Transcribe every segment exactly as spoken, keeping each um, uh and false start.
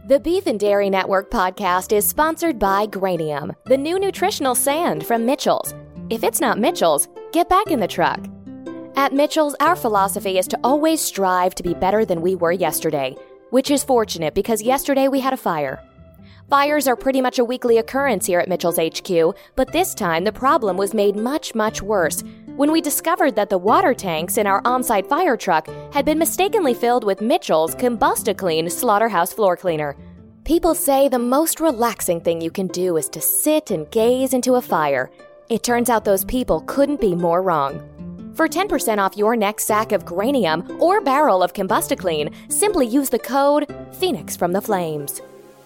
The Beef and Dairy Network podcast is sponsored by Granium, the new nutritional sand from Mitchell's. If it's not Mitchell's, get back in the truck. At Mitchell's, our philosophy is to always strive to be better than we were yesterday, which is fortunate because yesterday we had a fire. Fires are pretty much a weekly occurrence here at Mitchell's H Q, but this time the problem was made much, much worse when we discovered that the water tanks in our on-site fire truck had been mistakenly filled with Mitchell's Combusticlean slaughterhouse floor cleaner. People say the most relaxing thing you can do is to sit and gaze into a fire. It turns out those people couldn't be more wrong. For ten percent off your next sack of Granium or barrel of Combusticlean, simply use the code Phoenix from the Flames.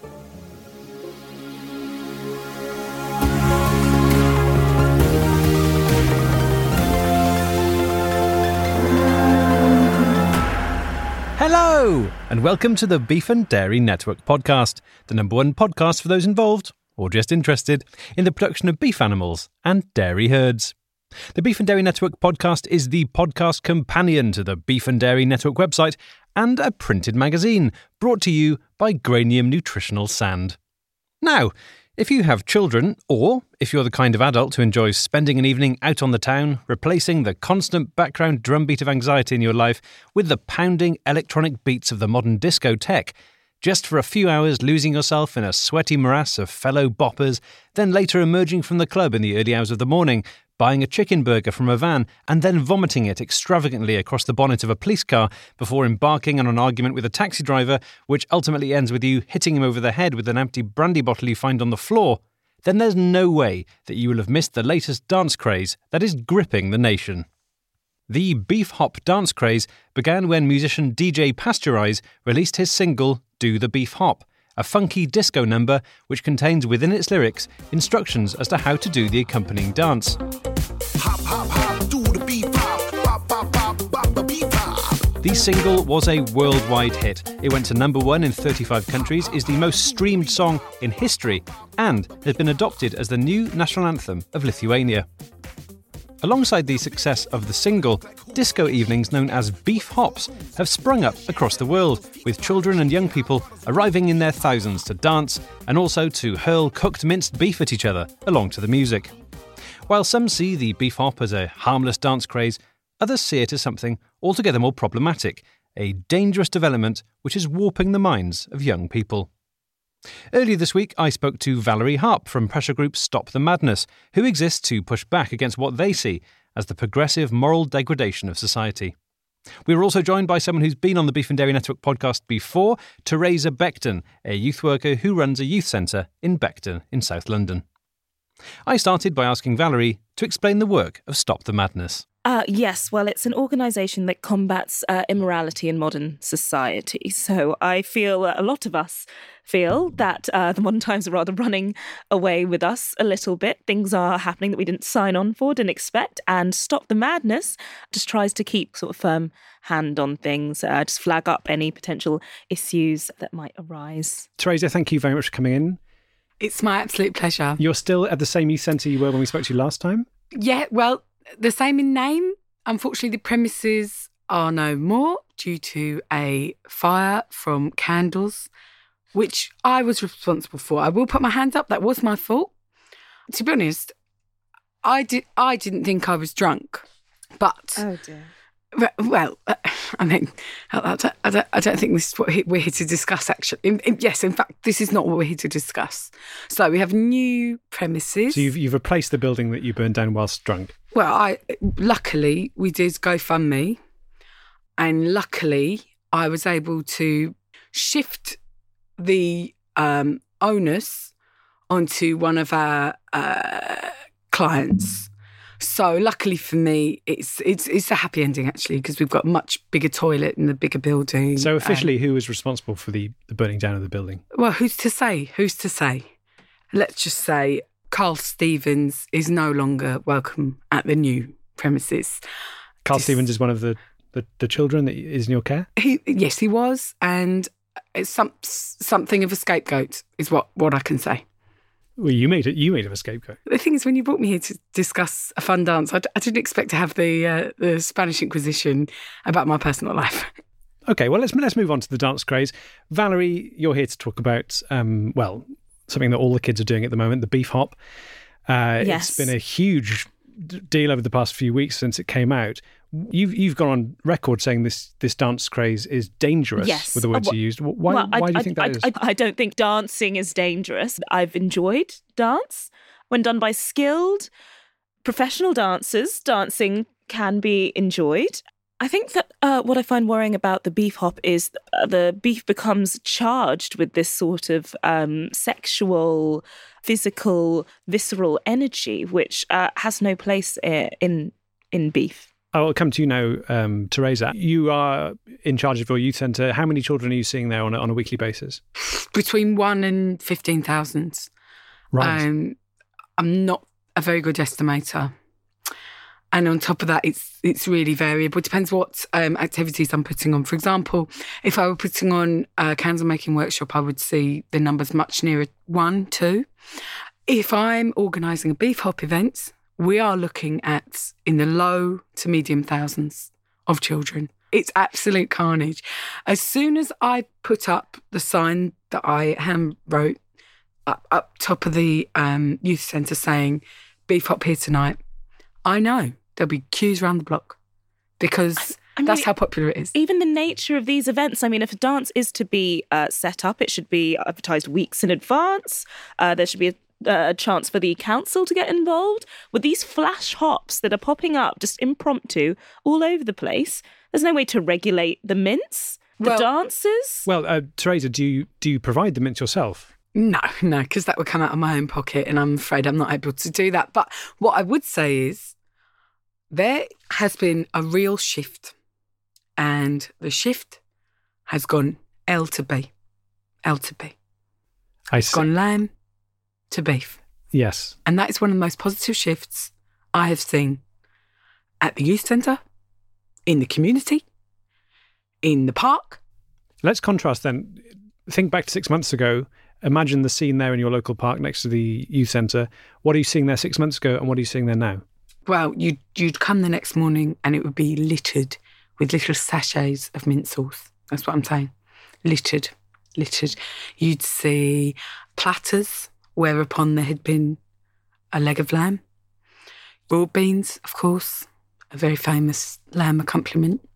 Hello, and welcome to the Beef and Dairy Network podcast, the number one podcast for those involved, or just interested, in the production of beef animals and dairy herds. The Beef and Dairy Network podcast is the podcast companion to the Beef and Dairy Network website and a printed magazine brought to you by Granium Nutritional Sand. Now, if you have children, or if you're the kind of adult who enjoys spending an evening out on the town, replacing the constant background drumbeat of anxiety in your life with the pounding electronic beats of the modern discotheque, just for a few hours losing yourself in a sweaty morass of fellow boppers, then later emerging from the club in the early hours of the morning, buying a chicken burger from a van, and then vomiting it extravagantly across the bonnet of a police car before embarking on an argument with a taxi driver, which ultimately ends with you hitting him over the head with an empty brandy bottle you find on the floor, then there's no way that you will have missed the latest dance craze that is gripping the nation. The beef hop dance craze began when musician D J Pasteurize released his single Do the Beef Hop, a funky disco number which contains within its lyrics instructions as to how to do the accompanying dance. Hop, hop, hop, do the beef hop, bop, bop, bop, bop, the beef hop. The single was a worldwide hit. It went to number one in thirty-five countries, is the most streamed song in history, and has been adopted as the new national anthem of Lithuania. Alongside the success of the single, disco evenings known as beef hops have sprung up across the world, with children and young people arriving in their thousands to dance and also to hurl cooked minced beef at each other along to the music. While some see the beef hop as a harmless dance craze, others see it as something altogether more problematic, a dangerous development which is warping the minds of young people. Earlier this week, I spoke to Valerie Harp from pressure group Stop the Madness, who exists to push back against what they see as the progressive moral degradation of society. We were also joined by someone who's been on the Beef and Dairy Network podcast before, Teresa Beckton, a youth worker who runs a youth centre in Beckton in South London. I started by asking Valerie to explain the work of Stop the Madness. Uh, yes, well, it's an organisation that combats uh, immorality in modern society. So I feel uh, a lot of us feel that uh, the modern times are rather running away with us a little bit. Things are happening that we didn't sign on for, didn't expect. And Stop the Madness just tries to keep sort of firm hand on things, uh, just flag up any potential issues that might arise. Teresa, thank you very much for coming in. It's my absolute pleasure. You're still at the same youth centre you were when we spoke to you last time? Yeah, well, the same in name. Unfortunately, the premises are no more due to a fire from candles, which I was responsible for. I will put my hands up. That was my fault. To be honest, I, did, I didn't think I was drunk. But, oh dear. Well, I mean, I don't, I don't, I don't think this is what we're here to discuss, actually. In, in, yes, in fact, this is not what we're here to discuss. So we have new premises. So you've, you've replaced the building that you burned down whilst drunk? Well, I luckily, we did GoFundMe, and luckily I was able to shift the um, onus onto one of our uh, clients. So luckily for me, it's it's it's a happy ending, actually, because we've got a much bigger toilet in the bigger building. So officially, um, who was responsible for the, the burning down of the building? Well, who's to say? Who's to say? Let's just say Carl Stevens is no longer welcome at the new premises. Carl Dis- Stevens is one of the, the, the children that is in your care? He, yes, he was. And it's some, something of a scapegoat is what, what I can say. Well, you made it. You made it a scapegoat. The thing is, when you brought me here to discuss a fun dance, I, d- I didn't expect to have the uh, the Spanish Inquisition about my personal life. Okay, well, let's let's move on to the dance craze. Valerie, you're here to talk about, um, well, something that all the kids are doing at the moment, the beef hop. Uh, Yes. It's been a huge d- deal over the past few weeks since it came out. You've you've gone on record saying this this dance craze is dangerous, Yes. with the words Uh, wh- you used. Why, Well, I- why do you I- think that I, is? I, I don't think dancing is dangerous. I've enjoyed dance when done by skilled professional dancers. Dancing can be enjoyed. I think that uh, what I find worrying about the beef hop is uh, the beef becomes charged with this sort of um, sexual, physical, visceral energy, which uh, has no place uh, in in beef. I'll come to you now, um, Teresa. You are in charge of your youth centre. How many children are you seeing there on a, on a weekly basis? Between one and fifteen thousand. Right. Um, I'm not a very good estimator. And on top of that, it's it's really variable. It depends what um, activities I'm putting on. For example, if I were putting on a candle making workshop, I would see the numbers much nearer one, two. If I'm organising a beef hop event, we are looking at in the low to medium thousands of children. It's absolute carnage. As soon as I put up the sign that I hand wrote up, up top of the um, youth centre saying, beef hop here tonight, I know there'll be queues around the block because I mean, that's how popular it is. Even the nature of these events, I mean, if a dance is to be uh, set up, it should be advertised weeks in advance. Uh, there should be a, a chance for the council to get involved. With these flash hops that are popping up just impromptu all over the place, there's no way to regulate the mints, the Well- dancers. Well, uh, Teresa, do you do you provide the mints yourself? No, no, because that would come out of my own pocket and I'm afraid I'm not able to do that. But what I would say is there has been a real shift and the shift has gone L to B. L to B. I It's see. gone lamb to beef. Yes. And that is one of the most positive shifts I have seen at the youth centre, in the community, in the park. Let's contrast then. Think back to six months ago. Imagine the scene there in your local park next to the youth centre. What are you seeing there six months ago and what are you seeing there now? Well, you'd, you'd come the next morning and it would be littered with little sachets of mint sauce. That's what I'm saying. Littered, littered. You'd see platters whereupon there had been a leg of lamb. Broad beans, of course, a very famous lamb accompaniment.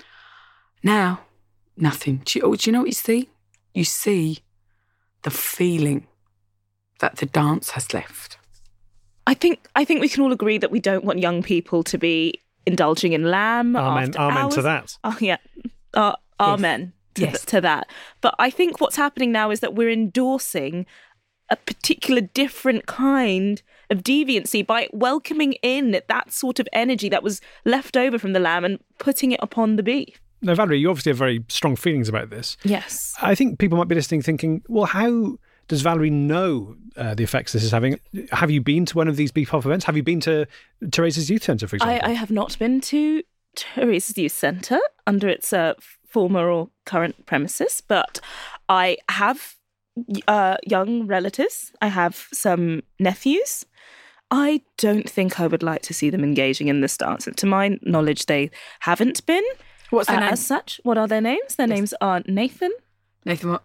Now, nothing. Do you, oh, do you know what you see? You see the feeling that the dance has left. I think I think we can all agree that we don't want young people to be indulging in lamb. Amen, after amen to hours. that. Oh, yeah. Uh, amen to, Yes. th- to that. But I think what's happening now is that we're endorsing a particular different kind of deviancy by welcoming in that sort of energy that was left over from the lamb and putting it upon the beef. Now, Valerie, you obviously have very strong feelings about this. Yes. I think people might be listening thinking, well, how does Valerie know uh, the effects this is having? Have you been to one of these beef hop events? Have you been to Teresa's youth centre, for example? I, I have not been to Teresa's Youth Centre under its uh, former or current premises, but I have uh, young relatives. I have some nephews. I don't think I would like to see them engaging in this dance. And to my knowledge, they haven't been. What's their Uh, name? as such, what are their names? Their Yes. names are Nathan, Nathan what?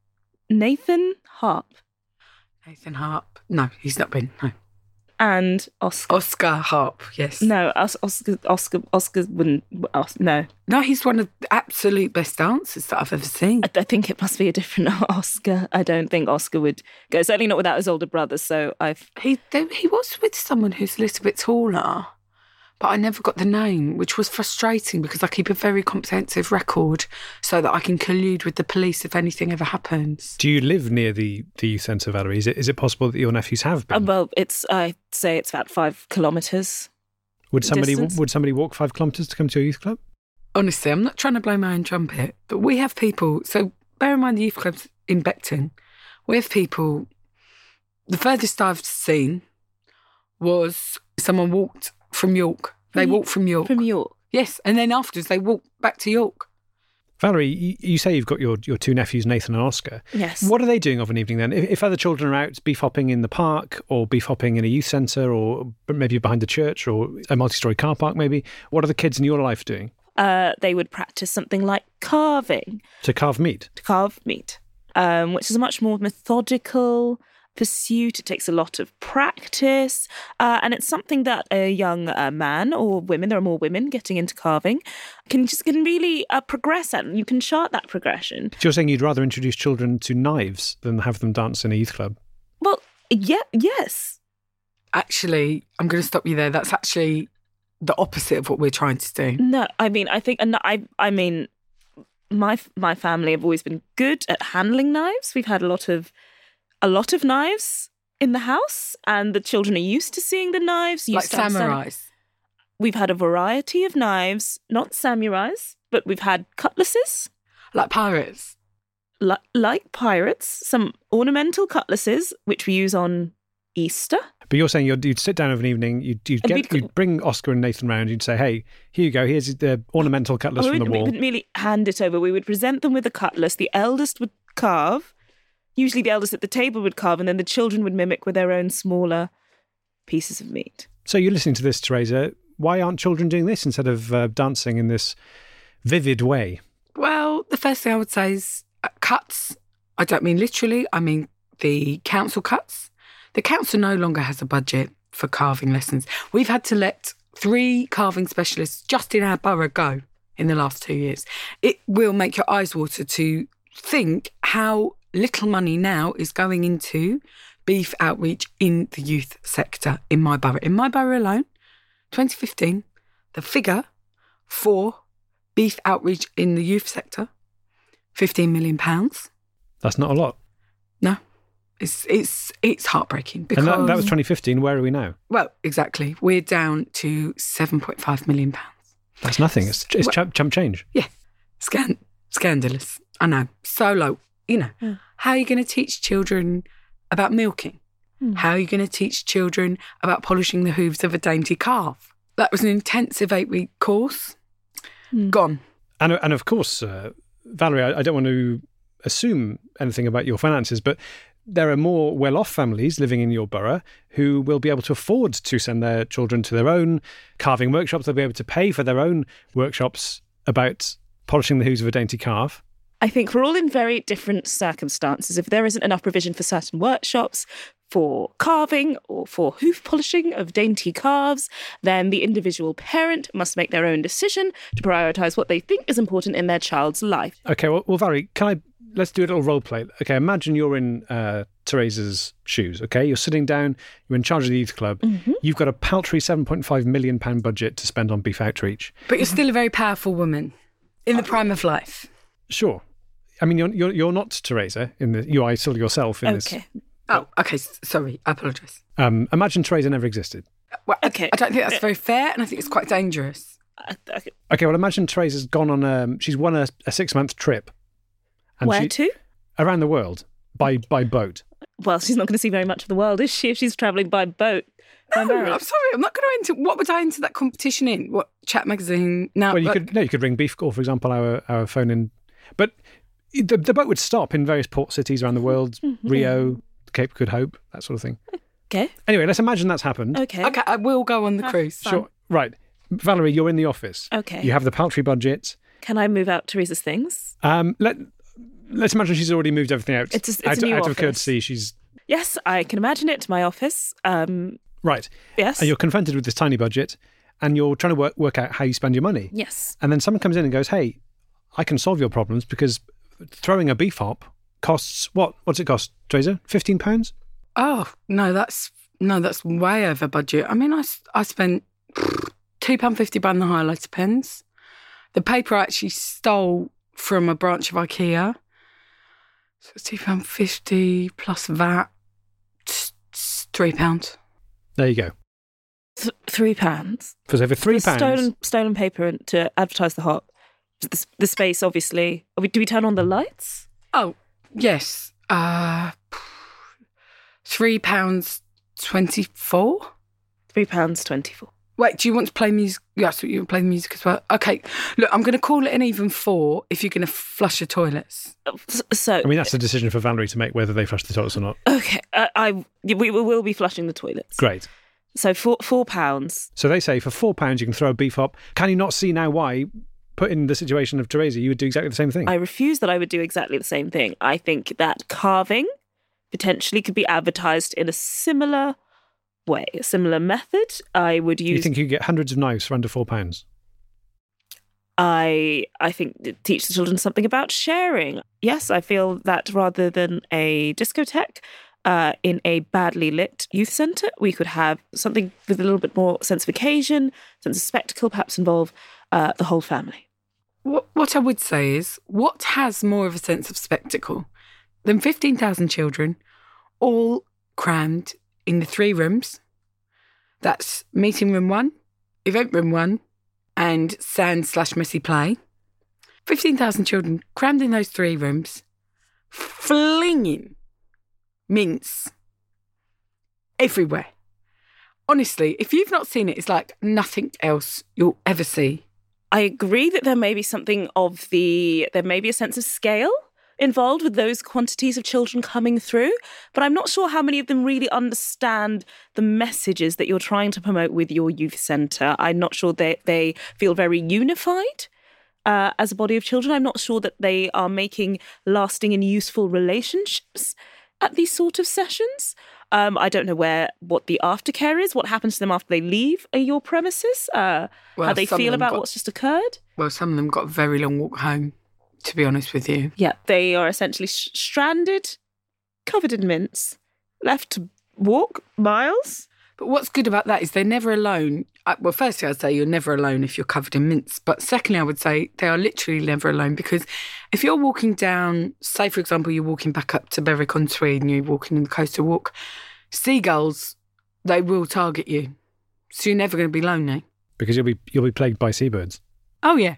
Nathan Harp, Nathan Harp. No, he's not been. No. and Oscar. Oscar Harp, yes. No, Os- Oscar. Oscar. Oscar wouldn't. Os- no, No, he's one of the absolute best dancers that I've ever seen. I, I think it must be a different Oscar. I don't think Oscar would go. Certainly not without his older brother. So I've. He they, he was with someone who's a little bit taller, but I never got the name, which was frustrating because I keep a very comprehensive record so that I can collude with the police if anything ever happens. Do you live near the, the youth centre, Valerie? Is it, is it possible that your nephews have been? Uh, well, it's. I say it's about five kilometres. would somebody distance. would somebody walk five kilometres to come to your youth club? Honestly, I'm not trying to blow my own trumpet, but we have people. So bear in mind the youth club's in Beckton. We have people. The furthest I've seen was someone walked from York. They From- walked from York. From York. Yes, and then afterwards they walked back to York. Valerie, you, you say you've got your, your two nephews, Nathan and Oscar. Yes. What are they doing of an evening then? If, if other children are out beef hopping in the park or beef hopping in a youth centre or maybe behind the church or a multi-storey car park maybe, what are the kids in your life doing? uh, they would practice something like carving, To carve meat. to carve meat, um, which is a much more methodical pursuit. It takes a lot of practice, uh, and it's something that a young uh, man or women, there are more women getting into carving, can just can really uh, progress at, and you can chart that progression. So you're saying you'd rather introduce children to knives than have them dance in a youth club? Well, yeah, yes. Actually, I'm going to stop you there. That's actually the opposite of what we're trying to do. No, I mean, I think, and I, I mean, my my family have always been good at handling knives. We've had a lot of, a lot of knives in the house, and the children are used to seeing the knives. Like used to have sam- samurais. We've had a variety of knives, not samurais, but we've had cutlasses, Like pirates. li- like pirates, some ornamental cutlasses, which we use on Easter. But you're saying you'd, you'd sit down of an evening, you'd, you'd, And get, we'd- you'd bring Oscar and Nathan round, you'd say, hey, here you go, here's the ornamental cutlass Oh, we from the wouldn't- we wall. wouldn't merely hand it over. We would present them with a cutlass. The eldest would carve. Usually the eldest at the table would carve, and then the children would mimic with their own smaller pieces of meat. So you're listening to this, Teresa. Why aren't children doing this instead of uh, dancing in this vivid way? Well, the first thing I would say is uh, cuts. I don't mean literally, I mean the council cuts. The council no longer has a budget for carving lessons. We've had to let three carving specialists just in our borough go in the last two years. It will make your eyes water to think how little money now is going into beef outreach in the youth sector in my borough. In my borough alone, twenty fifteen, the figure for beef outreach in the youth sector, fifteen million pounds. That's not a lot. No, it's it's it's heartbreaking because And that, that was twenty fifteen. Where are we now? well, exactly. We're down to seven point five million pounds. That's nothing. It's, it's Well- chump, chump change. Yeah, Scan- scandalous. I know, so low. You know, Mm. how are you going to teach children about milking? Mm. How are you going to teach children about polishing the hooves of a dainty calf? That was an intensive eight-week course. Mm. Gone. And, and of course, uh, Valerie, I, I don't want to assume anything about your finances, but there are more well-off families living in your borough who will be able to afford to send their children to their own carving workshops. They'll be able to pay for their own workshops about polishing the hooves of a dainty calf. I think we're all in very different circumstances. If there isn't enough provision for certain workshops, for carving or for hoof polishing of dainty calves, then the individual parent must make their own decision to prioritise what they think is important in their child's life. Okay, well, well, Valerie, can I, let's do a little role play. Okay, imagine you're in uh, Teresa's shoes, okay? You're sitting down, you're in charge of the youth club, Mm-hmm. you've got a paltry seven point five million pounds budget to spend on beef outreach. But you're still a very powerful woman in the prime of life. Sure. I mean, you're you're, you're not Teresa, in the, you are still yourself in this. Okay. Oh, okay. s- Sorry, I apologise. Um, imagine Teresa never existed. Well, Okay. I don't think that's very fair, and I think it's quite dangerous. Uh, okay. Okay, well, imagine Teresa's gone on, um, she's won a, a six-month trip. And Where she, to? Around the world, by by boat. Well, she's not going to see very much of the world, is she, if she's travelling by boat? By No, marriage? I'm sorry. I'm not going to enter. What would I enter that competition in? What Chat magazine? Now, Well, you like- could no, you could ring Beef Call, for example, our our phone in, but the, the boat would stop in various port cities around the world, Rio, Cape Good Hope, that sort of thing. Okay. Anyway, let's imagine that's happened. Okay. Okay, I will go on the Ah, cruise. fine. Sure, right, Valerie, you're in the office. Okay. You have the paltry budget. Can I move out Teresa's things? Um, let let's imagine she's already moved everything out. It's a- it's a out, new out of office. courtesy. She's Yes, I can imagine it. My office. Um, right, yes. and you're confronted with this tiny budget, and you're trying to work work out how you spend your money. Yes. And then someone comes in and goes, "Hey, I can solve your problems because throwing a beef hop costs what? What's it cost, Teresa? Fifteen pounds? Oh no, that's no, that's way over budget. I mean, I, s- I spent two pound fifty buying the highlighter pens. The paper I actually stole from a branch of IKEA. So it's two pound fifty plus V A T. It's- it's three pounds. There you go. Th- three pounds. For over three For pounds. Stolen, stolen paper and to advertise the hop. The, s- the space, obviously. Are we, do we turn on the lights? Oh yes, uh, three pounds twenty-four. Three pounds twenty-four. Wait, do you want to play music? Yes, you want to play the music as well. Okay, look, I'm going to call it an even four if you're going to flush your toilets. S- So, I mean, that's a decision for Valerie to make whether they flush the toilets or not. okay, uh, I we we will be flushing the toilets. Great. So four four pounds. So they say for four pounds you can throw a beef hop. Can you not see now why put in the situation of Teresa, you would do exactly the same thing. I refuse that I would do exactly the same thing. I think that carving potentially could be advertised in a similar way, a similar method. I would use... You think you could get hundreds of knives for under four pounds? I I think teach the children something about sharing. Yes, I feel that rather than a discotheque uh, in a badly lit youth centre, we could have something with a little bit more sense of occasion, sense of spectacle, perhaps involve uh, the whole family. What, what I would say is, what has more of a sense of spectacle than fifteen thousand children all crammed in the three rooms? That's meeting room one, event room one, and sand slash messy play. fifteen thousand children crammed in those three rooms, flinging mints everywhere. Honestly, if you've not seen it, it's like nothing else you'll ever see. I agree that there may be something of the, there may be a sense of scale involved with those quantities of children coming through, but I'm not sure how many of them really understand the messages that you're trying to promote with your youth centre. I'm not sure that they feel very unified uh, as a body of children. I'm not sure that they are making lasting and useful relationships at these sort of sessions. Um, I don't know where what the aftercare is, what happens to them after they leave uh, your premises, uh, Well, how they some of feel them about got- what's just occurred. Well, some of them got a very long walk home, to be honest with you. Yeah, they are essentially sh- stranded, covered in mints, left to walk miles. But what's good about that is they're never alone. Uh, Well, firstly, I'd say you're never alone if you're covered in mints. But secondly, I would say they are literally never alone, because if you're walking down, say, for example, you're walking back up to Berwick-on-Tweed and you're walking in the coastal walk, seagulls, they will target you. So you're never going to be lonely. Because you'll be you'll be plagued by seabirds. Oh, yeah.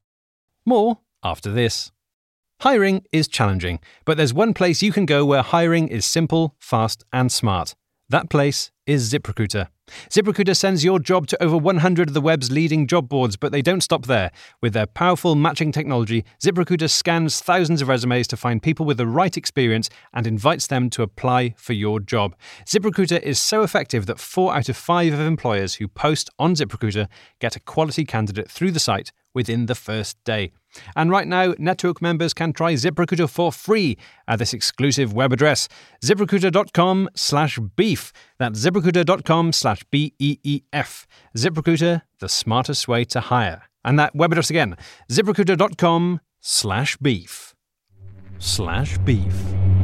More after this. Hiring is challenging, but there's one place you can go where hiring is simple, fast, and smart. That place is ZipRecruiter. ZipRecruiter sends your job to over one hundred of the web's leading job boards, but they don't stop there. With their powerful matching technology, ZipRecruiter scans thousands of resumes to find people with the right experience and invites them to apply for your job. ZipRecruiter is so effective that four out of five of employers who post on ZipRecruiter get a quality candidate through the site within the first day. And right now, Network members can try ZipRecruiter for free at this exclusive web address, ziprecruiter.com slash beef. That's ziprecruiter.com slash B E E F. ZipRecruiter, the smartest way to hire. And that web address again, ziprecruiter.com slash beef. Slash beef.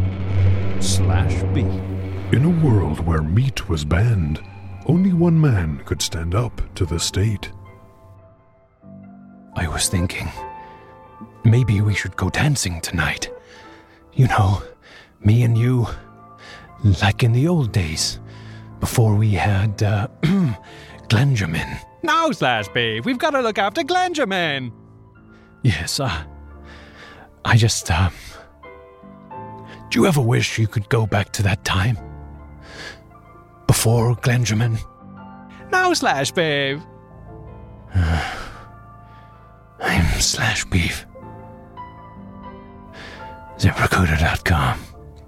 Slash beef. In a world where meat was banned, only one man could stand up to the state. I was thinking, maybe we should go dancing tonight. You know, me and you, like in the old days, before we had, uh, Glenjamin. No, Slash Beef, we've got to look after Glenjamin. Yes, uh, I just, um, do you ever wish you could go back to that time? Before Glenjamin? No, Slash Beef. I'm Slash Beef. ZipRecruiter dot com.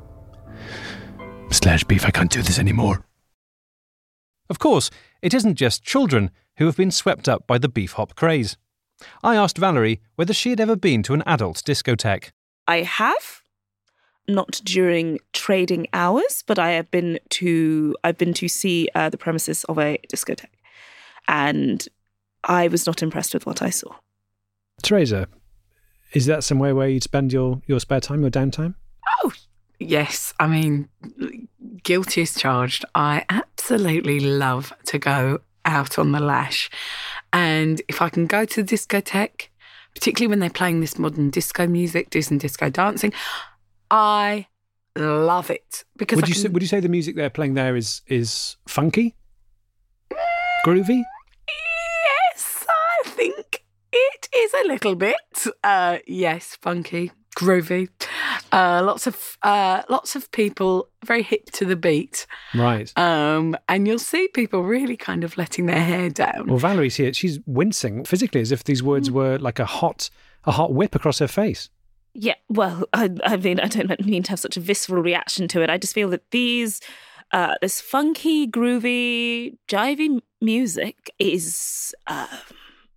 Slash Beef, I can't do this anymore. Of course, it isn't just children who have been swept up by the beef hop craze. I asked Valerie whether she had ever been to an adult discotheque. I have, not during trading hours, but I have been to I've been to see uh, the premises of a discotheque, and I was not impressed with what I saw. Teresa, is that somewhere where you'd spend your, your spare time, your downtime? Oh, yes. I mean, guilty as charged. I absolutely love to go out on the lash. And if I can go to the discotheque, particularly when they're playing this modern disco music, do some disco dancing, I love it. Because Would I you can... say, would you say the music they're playing there is is funky? Groovy? Yes, I think it is a little bit. Uh, yes, funky, groovy. Uh, lots of uh, lots of people very hip to the beat. Right. Um, and you'll see people really kind of letting their hair down. Well, Valerie's here. She's wincing physically as if these words were like a hot a hot whip across her face. Yeah, well, I, I mean, I don't mean to have such a visceral reaction to it. I just feel that these, uh, this funky, groovy, jivey music is uh,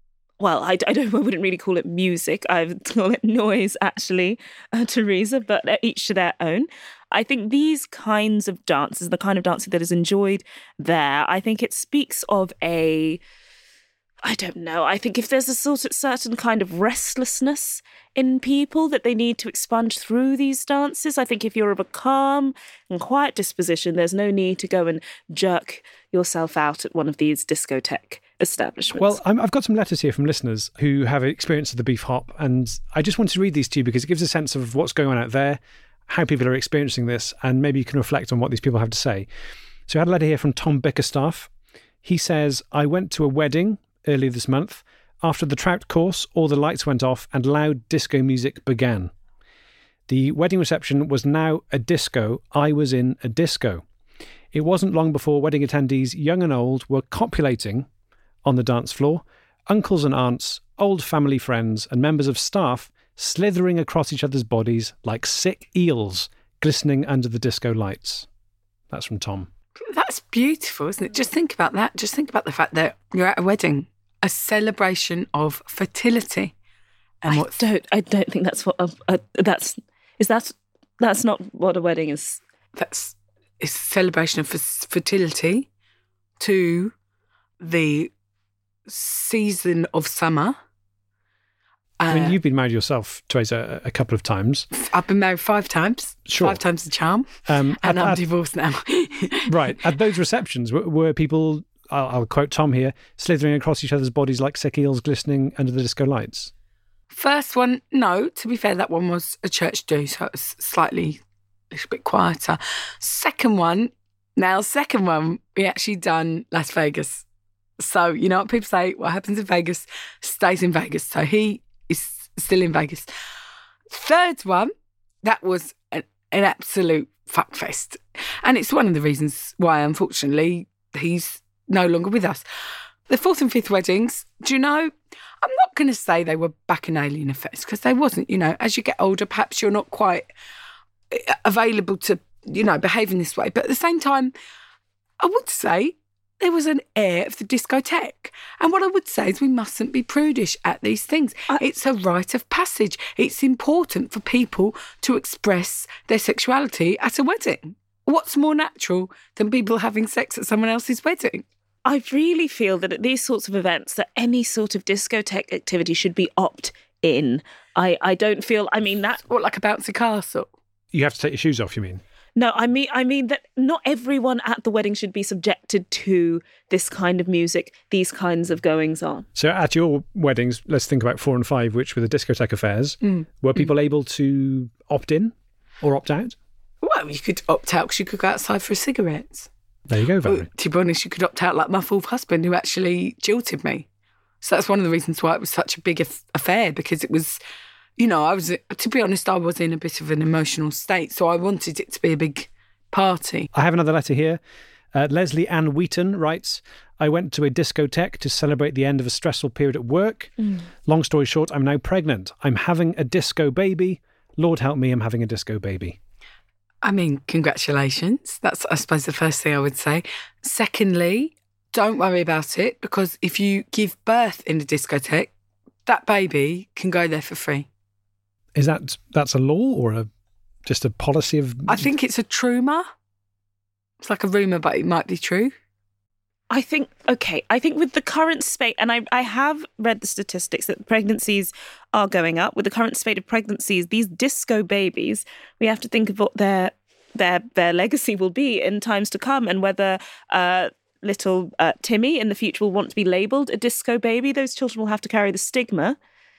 well, I, I don't, I wouldn't really call it music. I would call it noise, actually, uh, Teresa, but each to their own. I think these kinds of dances, the kind of dancing that is enjoyed there, I think it speaks of a, I don't know, I think if there's a sort of certain kind of restlessness in people that they need to expunge through these dances, I think if you're of a calm and quiet disposition, there's no need to go and jerk yourself out at one of these discotheque establishments. Well, I'm, I've got some letters here from listeners who have experience of the beef hop, and I just wanted to read these to you because it gives a sense of what's going on out there, how people are experiencing this, and maybe you can reflect on what these people have to say. So I had a letter here from Tom Bickerstaff. He says, I went to a wedding earlier this month. After the trout course, all the lights went off and loud disco music began. The wedding reception was now a disco. I was in a disco. It wasn't long before wedding attendees, young and old, were copulating on the dance floor, uncles and aunts, old family friends, and members of staff slithering across each other's bodies like sick eels glistening under the disco lights. That's from Tom. That's beautiful, isn't it? Just think about that. Just think about the fact that you're at a wedding, a celebration of fertility. And I what's... don't. I don't think that's what. A, a, that's is that. That's not what a wedding is. That's it's a celebration of f- fertility to the season of summer. I mean, you've been married yourself, Teresa, a couple of times. I've been married five times. Sure. Five times the charm. Um, and at, I'm at, divorced now. Right. At those receptions, were, were people, I'll, I'll quote Tom here, slithering across each other's bodies like sick eels glistening under the disco lights? First one, no. To be fair, that one was a church do, so it was slightly a little bit quieter. Second one, now second one, we actually done Las Vegas. So, you know what people say, what happens in Vegas stays in Vegas. So he is still in Vegas. Third one, that was an, an absolute fuckfest. And it's one of the reasons why, unfortunately, he's no longer with us. The fourth and fifth weddings, do you know, I'm not going to say they were bacchanalian affairs because they wasn't. You know, as you get older, perhaps you're not quite available to, you know, behave in this way. But at the same time, I would say there was an air of the discotheque. And what I would say is we mustn't be prudish at these things. I, it's a rite of passage. It's important for people to express their sexuality at a wedding. What's more natural than people having sex at someone else's wedding? I really feel that at these sorts of events, that any sort of discotheque activity should be opt-in. I, I don't feel, I mean that... What, like a bouncy castle? You have to take your shoes off, you mean? No, I mean I mean that not everyone at the wedding should be subjected to this kind of music, these kinds of goings on. So at your weddings, let's think about four and five, which were the discotheque affairs. Mm. Were people mm. able to opt in or opt out? Well, you could opt out because you could go outside for a cigarette. There you go, Valerie. To be honest, you could opt out like my fourth husband who actually jilted me. So that's one of the reasons why it was such a big aff- affair because it was... You know, I was, to be honest, I was in a bit of an emotional state, so I wanted it to be a big party. I have another letter here. Uh, Leslie Ann Wheaton writes, I went to a discotheque to celebrate the end of a stressful period at work. Mm. Long story short, I'm now pregnant. I'm having a disco baby. Lord help me, I'm having a disco baby. I mean, congratulations. That's, I suppose, the first thing I would say. Secondly, don't worry about it, because if you give birth in a discotheque, that baby can go there for free. Is that that's a law or a just a policy of... I think it's a trumour. It's like a rumour, but it might be true. I think, okay, I think with the current spate, and I, I have read the statistics that pregnancies are going up. With the current spate of pregnancies, these disco babies, we have to think of what their their their legacy will be in times to come, and whether uh, little uh, Timmy in the future will want to be labelled a disco baby. Those children will have to carry the stigma.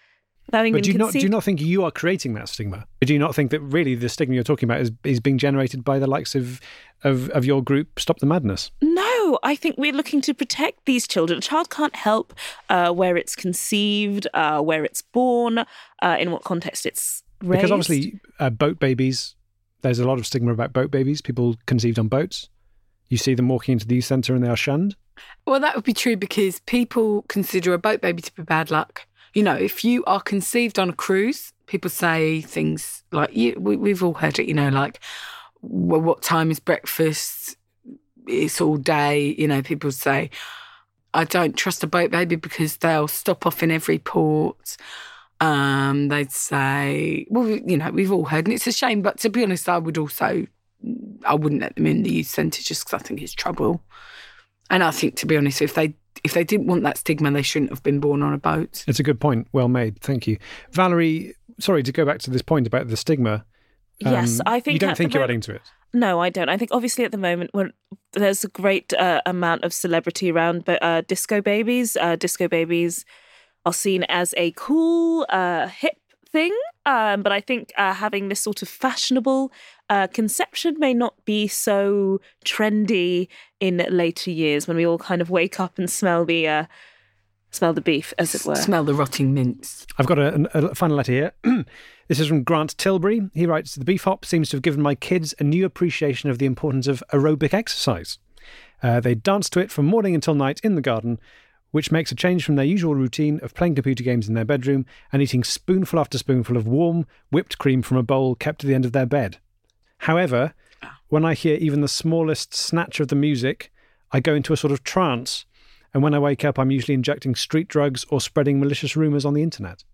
But do you, not, do you not think you are creating that stigma? Do you not think that really the stigma you're talking about is, is being generated by the likes of, of, of your group, Stop the Madness? No, I think we're looking to protect these children. A child can't help uh, where it's conceived, uh, where it's born, uh, in what context it's raised. Because obviously uh, boat babies, there's a lot of stigma about boat babies, people conceived on boats. You see them walking into the youth centre and they are shunned. Well, that would be true because people consider a boat baby to be bad luck. You know, if you are conceived on a cruise, people say things like, you, we, we've all heard it, you know, like, well, what time is breakfast? It's all day. You know, people say, I don't trust a boat baby because they'll stop off in every port. Um, they'd say, well, you know, we've all heard, and it's a shame, but to be honest, I would also, I wouldn't let them in the youth centre just because I think it's trouble. And I think, to be honest, if they if they didn't want that stigma, they shouldn't have been born on a boat. It's a good point. Well made. Thank you. Valerie, sorry to go back to this point about the stigma. Yes, um, I think... You don't at think the you're moment- adding to it? No, I don't. I think obviously at the moment when there's a great uh, amount of celebrity around, but uh, disco babies, uh, disco babies are seen as a cool, uh, hip thing. Um, but I think uh, having this sort of fashionable uh, conception may not be so trendy in later years when we all kind of wake up and smell the uh, smell the beef, as it were. Smell the rotting mince. I've got a, a final letter here. This is from Grant Tilbury. He writes, the beef hop seems to have given my kids a new appreciation of the importance of aerobic exercise. Uh, they dance to it from morning until night in the garden, which makes a change from their usual routine of playing computer games in their bedroom and eating spoonful after spoonful of warm, whipped cream from a bowl kept at the end of their bed. However, when I hear even the smallest snatch of the music, I go into a sort of trance, and when I wake up, I'm usually injecting street drugs or spreading malicious rumours on the internet.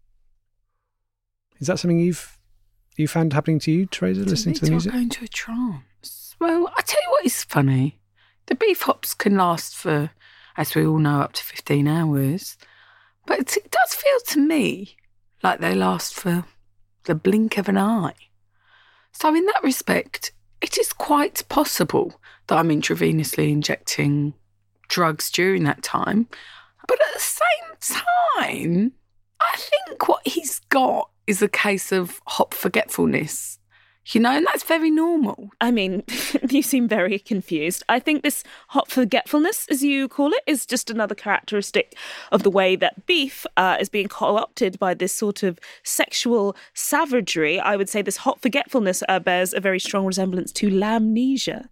Is that something you've you found happening to you, Teresa, listening to the music? I go into a trance. Well, I tell you what is funny. The beef hops can last for, as we all know, up to fifteen hours. But it, it does feel to me like they last for the blink of an eye. So in that respect, it is quite possible that I'm intravenously injecting drugs during that time. But at the same time, I think what he's got is a case of hop forgetfulness. You know, and that's very normal. I mean, you seem very confused. I think this hop forgetfulness, as you call it, is just another characteristic of the way that beef uh, is being co-opted by this sort of sexual savagery. I would say this hop forgetfulness uh, bears a very strong resemblance to lambnesia.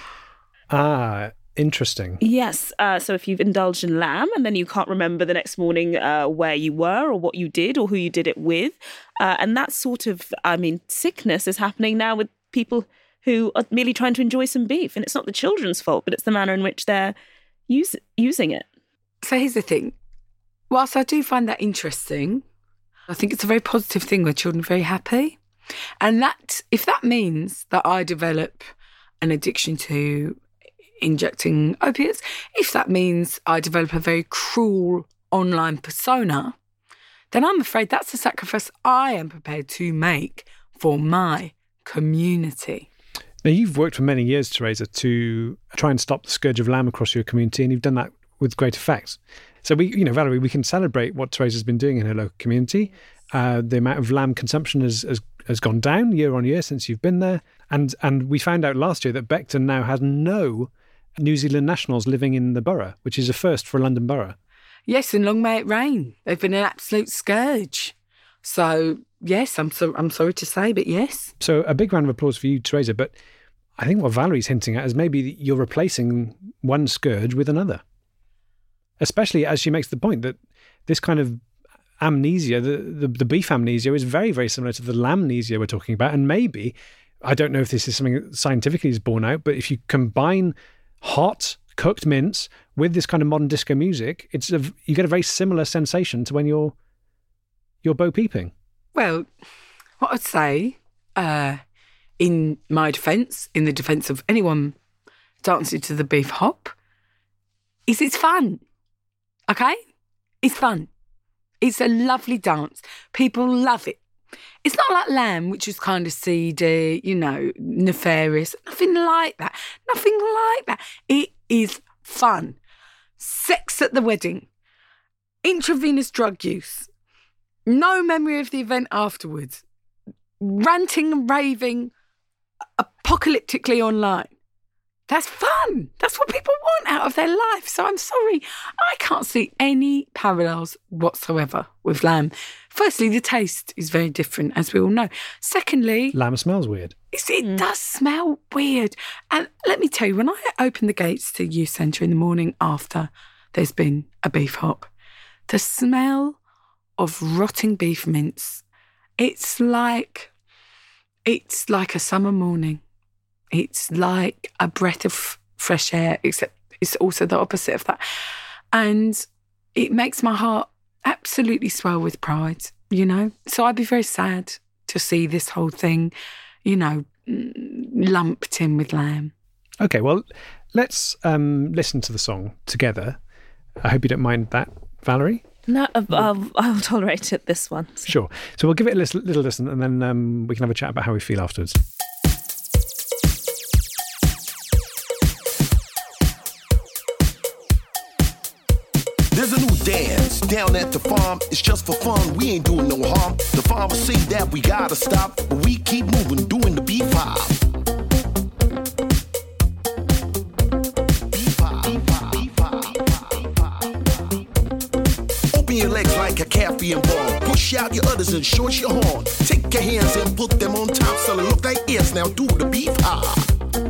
Ah, interesting. Yes. Uh, so if you've indulged in lamb and then you can't remember the next morning uh, where you were or what you did or who you did it with, uh, and that sort of, I mean, sickness is happening now with people who are merely trying to enjoy some beef. And it's not the children's fault, but it's the manner in which they're use, using it. So here's the thing. Whilst I do find that interesting, I think it's a very positive thing where children are very happy. And that, if that means that I develop an addiction to injecting opiates, if that means I develop a very cruel online persona, then I'm afraid that's a sacrifice I am prepared to make for my community. Now, you've worked for many years, Teresa, to try and stop the scourge of lamb across your community, and you've done that with great effect. So, we, you know, Valerie, we can celebrate what Teresa's been doing in her local community. Uh, the amount of lamb consumption has, has has gone down year on year since you've been there. And and we found out last year that Beckton now has no New Zealand nationals living in the borough, which is a first for a London borough. Yes, and long may it rain. They've been an absolute scourge. So, yes, I'm so, I'm sorry to say, but yes. So a big round of applause for you, Teresa. But I think what Valerie's hinting at is maybe you're replacing one scourge with another. Especially as she makes the point that this kind of amnesia, the, the, the beef amnesia, is very, very similar to the lambnesia we're talking about. And maybe, I don't know if this is something that scientifically is borne out, but if you combine hot cooked mince with this kind of modern disco music, it's a, you get a very similar sensation to when you're you're bo peeping. Well, what I'd say, uh, in my defence, in the defence of anyone dancing to the beef hop, is it's fun. Okay? It's fun. It's a lovely dance. People love it. It's not like lamb, which is kind of seedy, you know, nefarious. Nothing like that. Nothing like that. It is fun. Sex at the wedding. Intravenous drug use. No memory of the event afterwards. Ranting and raving apocalyptically online. That's fun. That's what people want out of their life. So I'm sorry, I can't see any parallels whatsoever with lamb. Firstly, the taste is very different, as we all know. Secondly, Lamb smells weird. it mm. does smell weird. And let me tell you, when I open the gates to youth centre in the morning after there's been a beef hop, the smell of rotting beef mince, it's like, it's like a summer morning. It's like a breath of fresh air, except it's also the opposite of that. And it makes my heart absolutely swell with pride, you know? So I'd be very sad to see this whole thing, you know, lumped in with lamb. Okay, well, let's um, listen to the song together. I hope you don't mind that, Valerie. No, I'll, I'll tolerate it, this one. So. Sure. So we'll give it a little, little listen and then um, we can have a chat about how we feel afterwards. There's a new dance down at the farm. It's just for fun. We ain't doing no harm. The farmers say that we gotta stop, but we keep moving, doing the beef hop. Open your legs like a calf being born. Push out your udders and short your horn. Take your hands and put them on top so they look like ears. Now do the beef hop.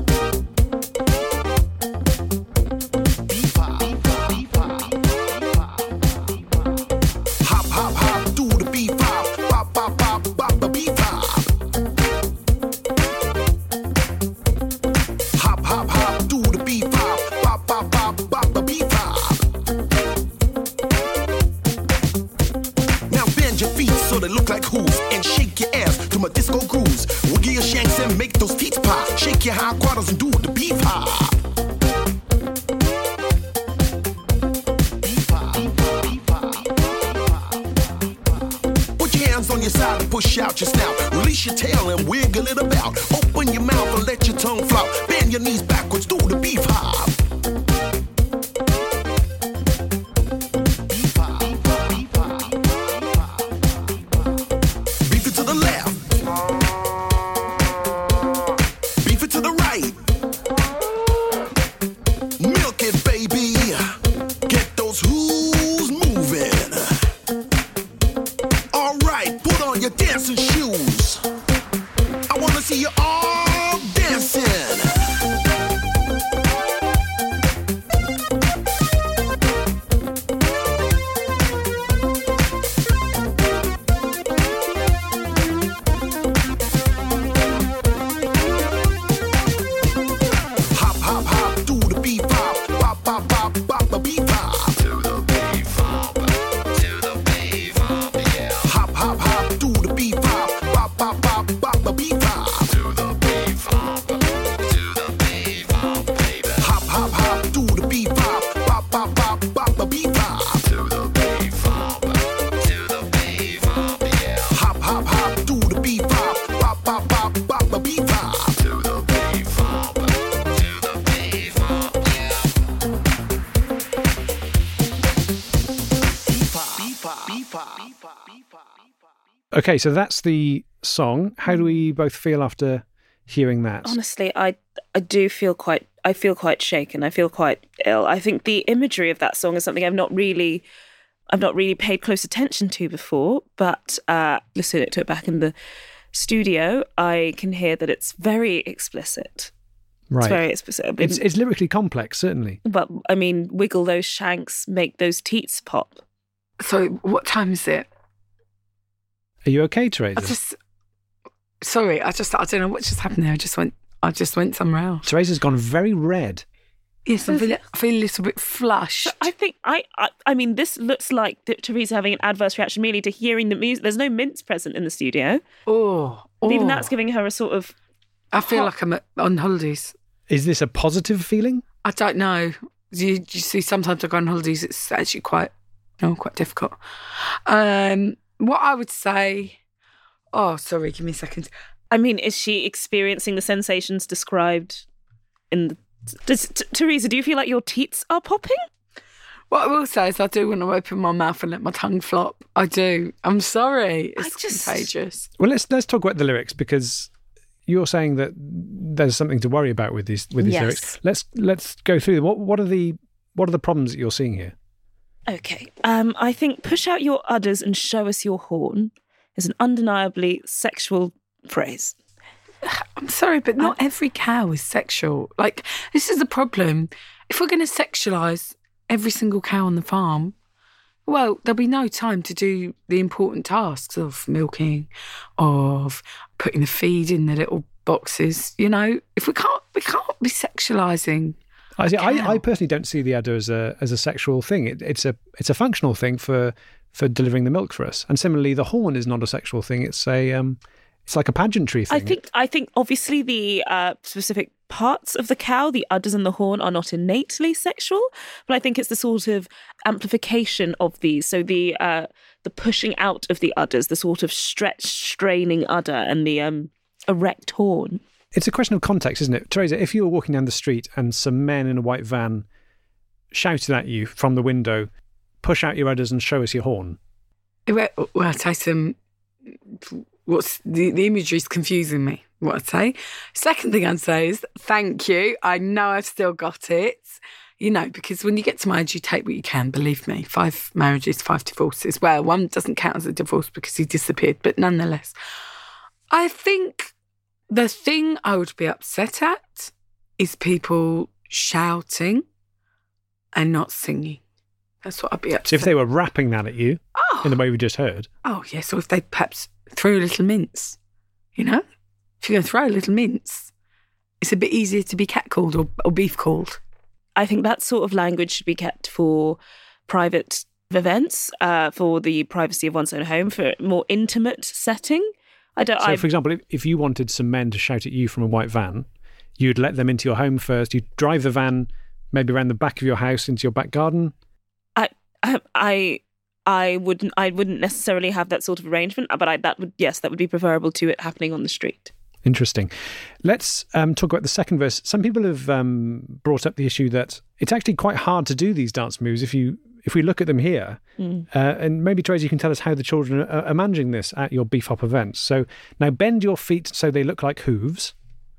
Your high quarters and do the beef hop. Beef hop. Beef hop. Put your hands on your side and push out your snout. Release your tail and wiggle it about. Open your mouth and let your tongue flout. Bend your knees backwards, do the beef hop. Beef hop. Beef hop. Beef it to the left. Beef it to the right. Milk it, baby. Get those hooves moving. All right, put on your dancing shoes. I want to see you all dancing. Okay, so that's the song. How do we both feel after hearing that? Honestly, I I do feel quite I feel quite shaken. I feel quite ill. I think the imagery of that song is something I've not really I've not really paid close attention to before, but uh, listening to it back in the studio, I can hear that it's very explicit. Right. It's very explicit. It's, it's lyrically complex, certainly. But, I mean, wiggle those shanks, make those teats pop. So what time is it? Are you okay, Teresa? I just, sorry, I just, I don't know what just happened there. I just went, I just went somewhere else. Teresa's gone very red. Yes, I feel, I feel a little bit flushed. I think, I, I, I mean, this looks like Teresa having an adverse reaction merely to hearing the music. There's no mints present in the studio. Oh, oh. Even that's giving her a sort of... I feel hot... like I'm at, on holidays. Is this a positive feeling? I don't know. You, you see, sometimes I go on holidays, it's actually quite, oh, quite difficult. Um, what I would say... Oh, sorry, give me a second. I mean, is she experiencing the sensations described in the... Does, t- Teresa, do you feel like your teats are popping? What I will say is I do want to open my mouth and let my tongue flop. I do. I'm sorry. It's I just... contagious. Well, let's let's talk about the lyrics, because you're saying that there's something to worry about with these with these yes. lyrics. Let's let's go through them. What what are the what are the problems that you're seeing here? Okay. Um, I think push out your udders and show us your horn is an undeniably sexual phrase. I'm sorry, but not every cow is sexual. Like, this is the problem. If we're going to sexualise every single cow on the farm, well, there'll be no time to do the important tasks of milking, of putting the feed in the little boxes. You know, if we can't, we can't be sexualising. I, see, I, I personally don't see the udder as a as a sexual thing. It, it's a it's a functional thing for for delivering the milk for us. And similarly, the horn is not a sexual thing. It's a um, it's like a pageantry thing. I think I think obviously the uh, specific parts of the cow, the udders and the horn, are not innately sexual, but I think it's the sort of amplification of these. So the uh, the pushing out of the udders, the sort of stretched, straining udder, and the um, erect horn. It's a question of context, isn't it? Teresa, if you were walking down the street and some men in a white van shouted at you from the window, push out your udders and show us your horn. Well, well I'd say some... What's the, the imagery is confusing me, what I'd say. Second thing I'd say is, thank you. I know I've still got it. You know, because when you get to my age, you take what you can, believe me. Five marriages, five divorces. Well, one doesn't count as a divorce because he disappeared, but nonetheless. I think the thing I would be upset at is people shouting and not singing. That's what I'd be upset. So if they were rapping that at you, oh. in the way we just heard. Oh, yes, or if they perhaps throw a little mince, you know? If you're going to throw a little mince, it's a bit easier to be catcalled or, or beef-called. I think that sort of language should be kept for private events, uh, for the privacy of one's own home, for a more intimate setting. I don't. So, I, for example, if, if you wanted some men to shout at you from a white van, you'd let them into your home first. You'd drive the van maybe around the back of your house into your back garden. I, I, I, I wouldn't. I wouldn't necessarily have that sort of arrangement, but I, that would, yes, that would be preferable to it happening on the street. Interesting. Let's um, talk about the second verse. Some people have um, brought up the issue that it's actually quite hard to do these dance moves if you if we look at them here. Mm. Uh, and maybe, Teresa, you can tell us how the children are, are managing this at your Beef Hop events. So now bend your feet so they look like hooves.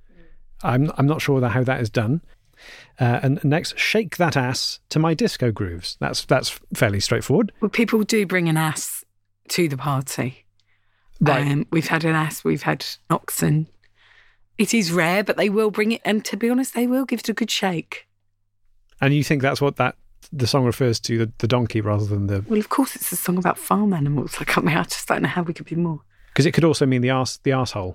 I'm I'm not sure how that is done. Uh, and next, shake that ass to my disco grooves. That's that's fairly straightforward. Well, people do bring an ass to the party. Right. Um, we've had an ass, we've had oxen. It is rare, but they will bring it. And to be honest, they will give it a good shake. And you think that's what that the song refers to, the, the donkey rather than the... Well, of course, it's a song about farm animals. I can't, I just don't know how we could be more. Because it could also mean the arse, the arsehole.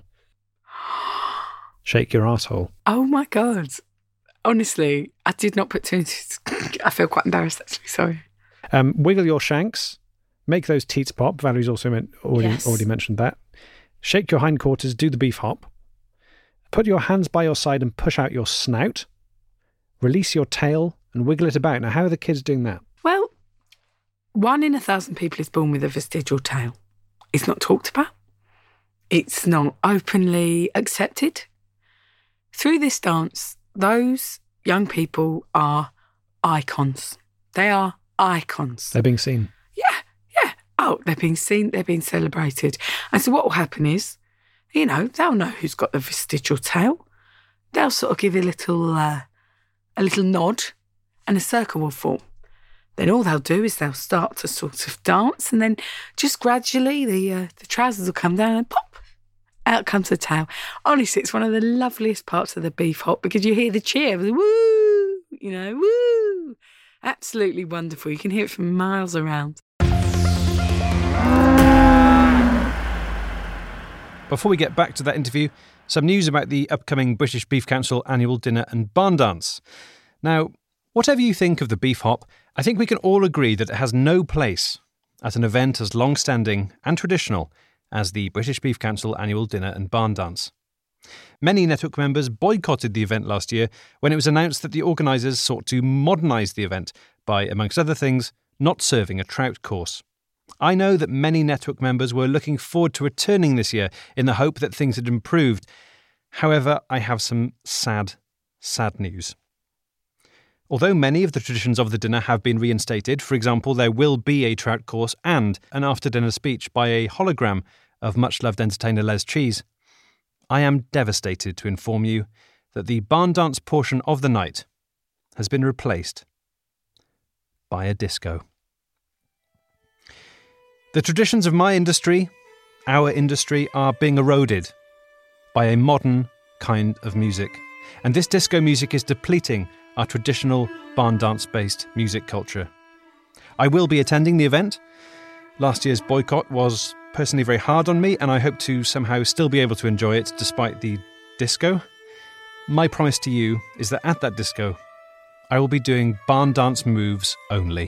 Shake your arsehole. Oh, my God. Honestly, I did not put two and two. I feel quite embarrassed, actually. Sorry. Um, wiggle your shanks. Make those teats pop. Valerie's also meant, already, yes. already mentioned that. Shake your hindquarters. Do the beef hop. Put your hands by your side and push out your snout. Release your tail and wiggle it about. Now, how are the kids doing that? Well, one in a thousand people is born with a vestigial tail. It's not talked about. It's not openly accepted. Through this dance, those young people are icons. They are icons. They're being seen. Yeah, yeah. Oh, they're being seen, they're being celebrated. And so what will happen is, you know, they'll know who's got the vestigial tail. They'll sort of give a little, uh, a little nod, and a circle will form. Then all they'll do is they'll start to sort of dance, and then just gradually the uh, the trousers will come down and pop, out comes the tail. Honestly, it's one of the loveliest parts of the Beef Hop because you hear the cheer, the woo, you know, woo. Absolutely wonderful. You can hear it from miles around. Before we get back to that interview, some news about the upcoming British Beef Council annual dinner and barn dance. Now, whatever you think of the Beef Hop, I think we can all agree that it has no place at an event as long-standing and traditional as the British Beef Council annual dinner and barn dance. Many network members boycotted the event last year when it was announced that the organisers sought to modernise the event by, amongst other things, not serving a trout course. I know that many network members were looking forward to returning this year in the hope that things had improved. However, I have some sad, sad news. Although many of the traditions of the dinner have been reinstated, for example, there will be a trout course and an after-dinner speech by a hologram of much-loved entertainer Les Cheese, I am devastated to inform you that the barn dance portion of the night has been replaced by a disco. The traditions of my industry, our industry, are being eroded by a modern kind of music. And this disco music is depleting our traditional barn dance-based music culture. I will be attending the event. Last year's boycott was personally very hard on me, and I hope to somehow still be able to enjoy it despite the disco. My promise to you is that at that disco, I will be doing barn dance moves only.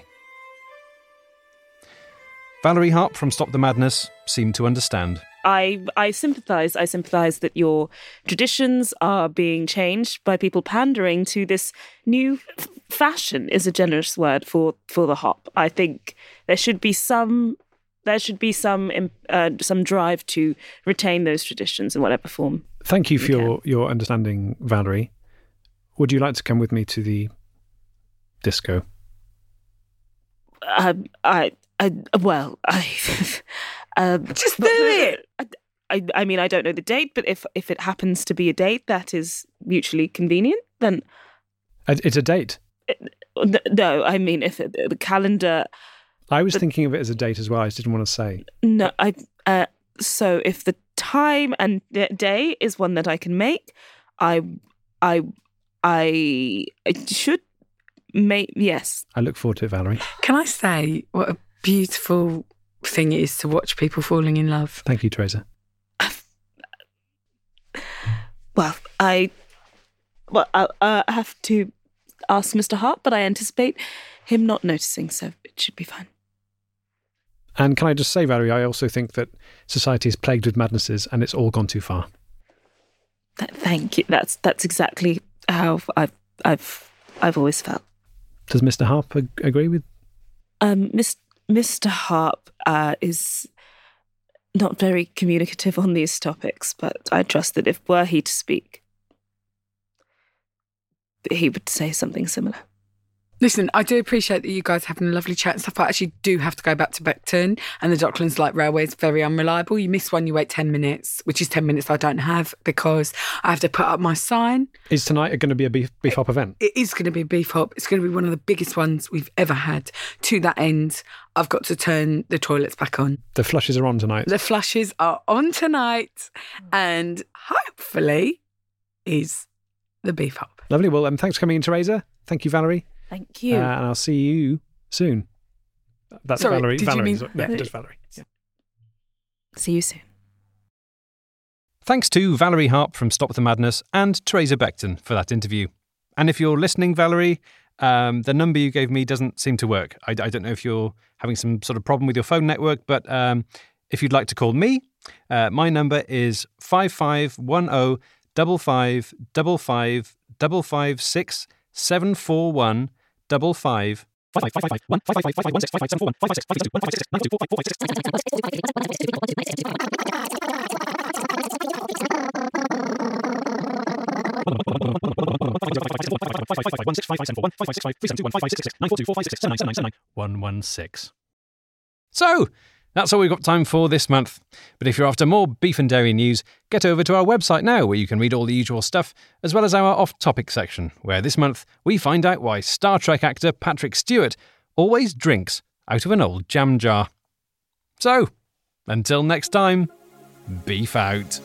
Valerie Harp from Stop the Madness seemed to understand. I I sympathise. I sympathise that your traditions are being changed by people pandering to this new f- fashion. Is a generous word for, for the hop. I think there should be some there should be some uh, some drive to retain those traditions in whatever form. Thank you for your, your understanding, Valerie. Would you like to come with me to the disco? Um, I I well I. Um, Just do it. I, I, I mean, I don't know the date, but if if it happens to be a date that is mutually convenient, then It's a date. it, no. I mean, if it, the calendar, I was the, thinking of it as a date as well. I just didn't want to say. No, I. Uh, so if the time and d- day is one that I can make, I, I, I, I should make. Yes. I look forward to it, Valerie. Can I say what a beautiful thing it is to watch people falling in love? Thank you, Teresa. Well, I, well, I, uh, I have to ask Mister Hart, but I anticipate him not noticing, so it should be fine. And can I just say, Valerie, I also think that society is plagued with madnesses, and it's all gone too far. Th- thank you. That's that's exactly how I've I've I've always felt. Does Mister Harp ag- agree with? Um, Miss, Mister Harp uh, is not very communicative on these topics, but I trust that if were he to speak, he would say something similar. Listen, I do appreciate that you guys are having a lovely chat and stuff. I actually do have to go back to Beckton, and the Docklands Light Railway is very unreliable. You miss one, you wait ten minutes, which is ten minutes I don't have because I have to put up my sign. Is tonight going to be a beef, beef hop event? It is going to be a beef hop. It's going to be one of the biggest ones we've ever had. To that end, I've got to turn the toilets back on. The flushes are on tonight. The flushes are on tonight, and hopefully is the beef hop. Lovely. Well, um, thanks for coming in, Teresa. Thank you, Valerie. Thank you. Uh, and I'll see you soon. That's Sorry, Valerie. did you Valerie. mean- Yeah, just Valerie. Yeah. See you soon. Thanks to Valerie Harp from Stop the Madness and Teresa Beckton for that interview. And if you're listening, Valerie, um, the number you gave me doesn't seem to work. I, I don't know if you're having some sort of problem with your phone network, but um, if you'd like to call me, uh, my number is five five one zero five five five five five five six seven four one double five five five five five one five five five five one six five five seven four one five five six five six two one five six six nine two four five four five six one one six. So that's all we've got time for this month. But if you're after more beef and dairy news, get over to our website now where you can read all the usual stuff, as well as our off-topic section, where this month we find out why Star Trek actor Patrick Stewart always drinks out of an old jam jar. So, until next time, beef out.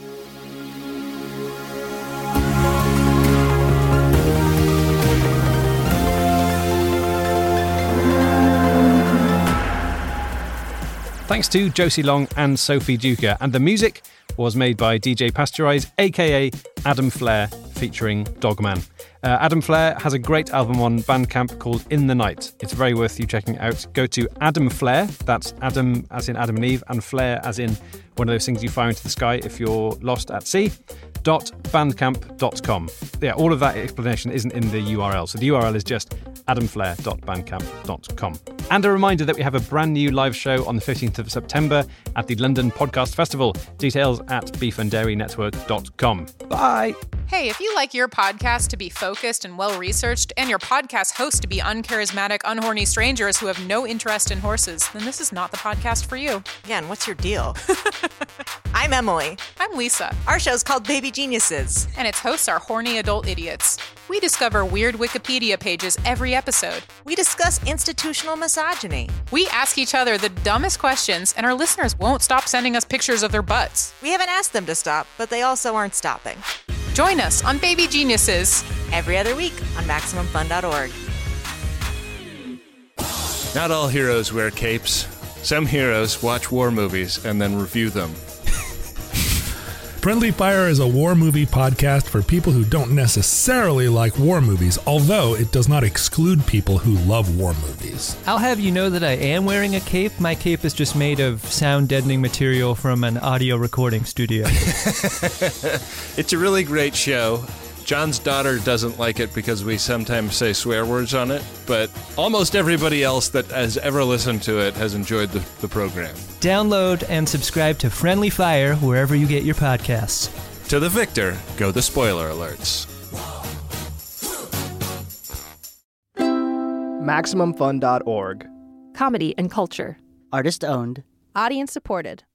Thanks to Josie Long and Sophie Duker, and the music was made by D J Pasteurize, aka Adam Flair, featuring Dogman. Uh, Adam Flair has a great album on Bandcamp called In the Night. It's very worth you checking out. Go to Adam Flair, that's Adam as in Adam and Eve, and Flair as in one of those things you fire into the sky if you're lost at sea, dot bandcamp dot com. Yeah, all of that explanation isn't in the U R L, so the U R L is just adam flair dot bandcamp dot com. And a reminder that we have a brand new live show on the fifteenth of September at the London Podcast Festival. Details at beef and dairy network dot com. Bye! Hey, if you like your podcast to be focused and well-researched, and your podcast host to be uncharismatic, unhorny strangers who have no interest in horses, then this is not the podcast for you. Again, what's your deal? I'm Emily. I'm Lisa. Our show's called Baby Geniuses. And its hosts are horny adult idiots. We discover weird Wikipedia pages every episode. We discuss institutional misogyny. We ask each other the dumbest questions, and our listeners won't stop sending us pictures of their butts. We haven't asked them to stop, but they also aren't stopping. Join us on Baby Geniuses. Every other week on Maximum Fun dot org. Not all heroes wear capes. Some heroes watch war movies and then review them. Friendly Fire is a war movie podcast for people who don't necessarily like war movies, although it does not exclude people who love war movies. I'll have you know that I am wearing a cape. My cape is just made of sound-deadening material from an audio recording studio. It's a really great show. John's daughter doesn't like it because we sometimes say swear words on it, but almost everybody else that has ever listened to it has enjoyed the, the program. Download and subscribe to Friendly Fire wherever you get your podcasts. To the victor go the spoiler alerts. Maximum Fun dot org. Comedy and culture. Artist owned. Audience supported.